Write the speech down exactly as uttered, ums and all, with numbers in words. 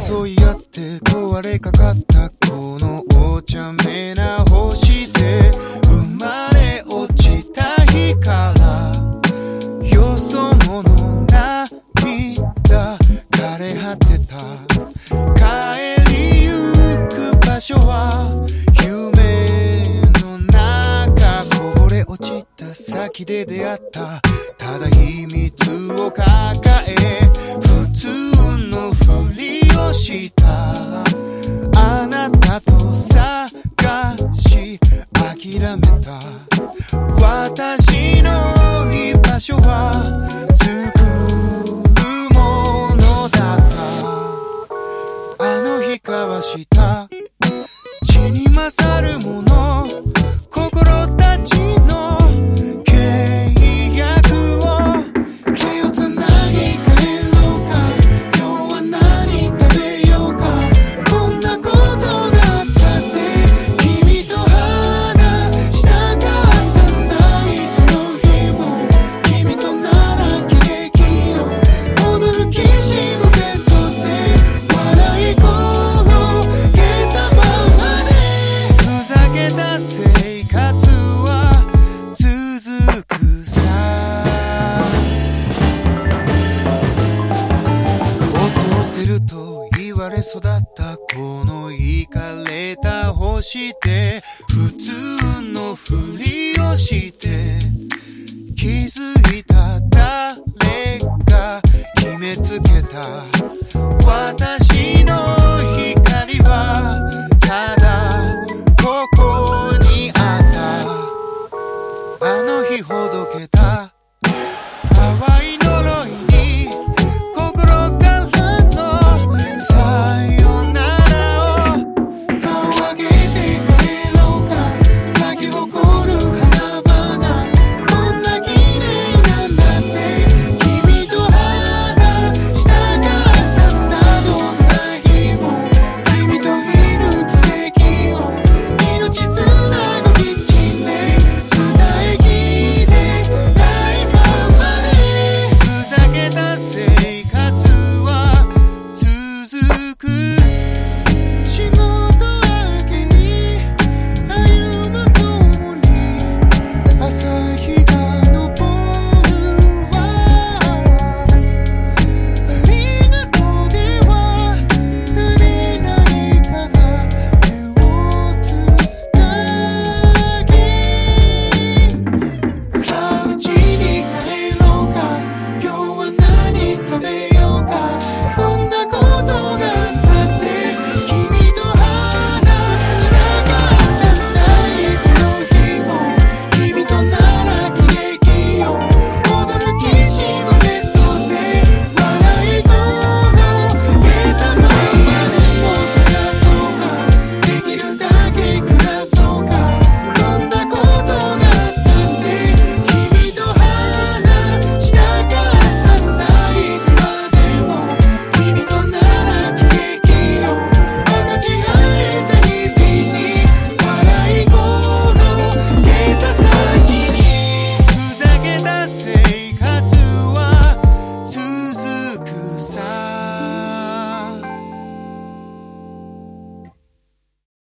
争い合って壊れかかったこのお茶目な星で生まれ落ちた日からよそ者涙枯れ果てた帰りゆく場所は夢の中こぼれ落ちた先で出会ったただ秘密を抱え普通のふりをしたあなたと探し諦めた私の居場所は作るものだったあの日交わした血に勝るもの心たちの契約を手をつなぎ帰ろうか今日は何食べようかこんなことだったって君と話したかったんだいつの日も君となら喜劇を踊るきしむベッドで笑い転げたままでふざけた生活は続くさ劣ってると言われ育ったこのイカれた星で普通のふりをして気づいた誰が決めつけた